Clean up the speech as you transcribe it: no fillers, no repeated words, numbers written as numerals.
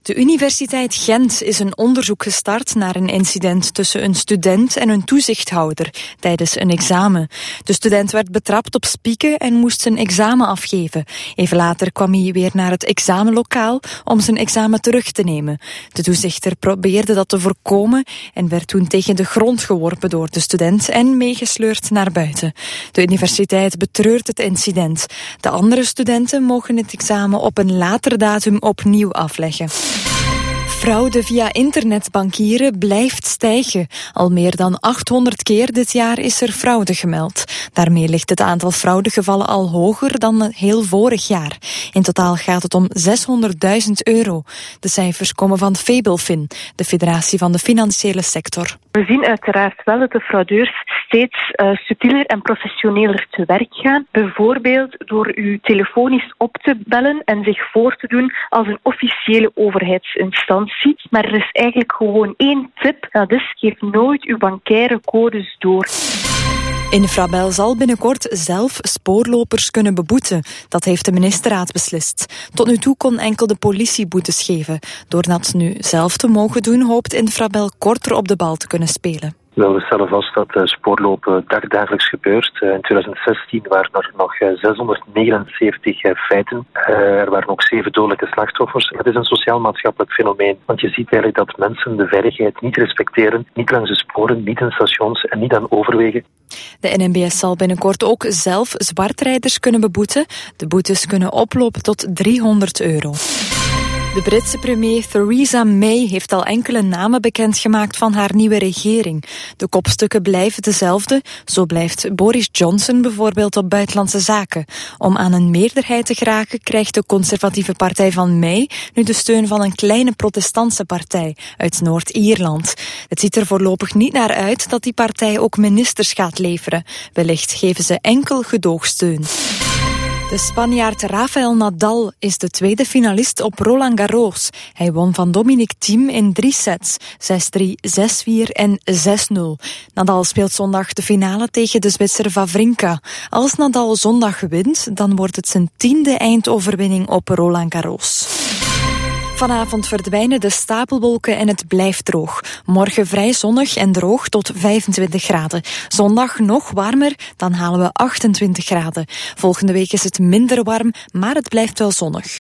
De Universiteit Gent is een onderzoek gestart naar een incident tussen een student en een toezichthouder tijdens een examen. De student werd betrapt op spieken en moest zijn examen afgeven. Even later kwam hij weer naar het examenlokaal om zijn examen terug te nemen. De toezichter probeerde dat te voorkomen en werd toen tegen de grond geworpen door de student en meegesleurd naar buiten. De universiteit betreurt het incident. De andere studenten mogen het examen op een later datum opnieuw afleggen. Fraude via internetbankieren blijft stijgen. Al meer dan 800 keer dit jaar is er fraude gemeld. Daarmee ligt het aantal fraudegevallen al hoger dan heel vorig jaar. In totaal gaat het om €600.000. De cijfers komen van Fabelfin, de federatie van de financiële sector. We zien uiteraard wel dat de fraudeurs steeds subtieler en professioneler te werk gaan. Bijvoorbeeld door u telefonisch op te bellen en zich voor te doen als een officiële overheidsinstantie. Maar er is eigenlijk gewoon één tip. Dat is, geef nooit uw bankaire codes door. Infrabel zal binnenkort zelf spoorlopers kunnen beboeten. Dat heeft de ministerraad beslist. Tot nu toe kon enkel de politie boetes geven. Door dat nu zelf te mogen doen, hoopt Infrabel korter op de bal te kunnen spelen. Wel, we stellen vast dat spoorlopen dagelijks gebeurt. In 2016 waren er nog 679 feiten. Er waren ook 7 dodelijke slachtoffers. Het is een sociaal-maatschappelijk fenomeen. Want je ziet eigenlijk dat mensen de veiligheid niet respecteren. Niet langs de sporen, niet in stations en niet aan overwegen. De NMBS zal binnenkort ook zelf zwartrijders kunnen beboeten. De boetes kunnen oplopen tot €300. De Britse premier Theresa May heeft al enkele namen bekendgemaakt van haar nieuwe regering. De kopstukken blijven dezelfde. Zo blijft Boris Johnson bijvoorbeeld op buitenlandse zaken. Om aan een meerderheid te geraken krijgt de conservatieve partij van May nu de steun van een kleine protestantse partij uit Noord-Ierland. Het ziet er voorlopig niet naar uit dat die partij ook ministers gaat leveren. Wellicht geven ze enkel gedoogsteun. De Spanjaard Rafael Nadal is de tweede finalist op Roland Garros. Hij won van Dominic Thiem in 3 sets, 6-3, 6-4 en 6-0. Nadal speelt zondag de finale tegen de Zwitser Wawrinka. Als Nadal zondag wint, dan wordt het zijn 10e eindoverwinning op Roland Garros. Vanavond verdwijnen de stapelwolken en het blijft droog. Morgen vrij zonnig en droog tot 25 graden. Zondag nog warmer, dan halen we 28 graden. Volgende week is het minder warm, maar het blijft wel zonnig.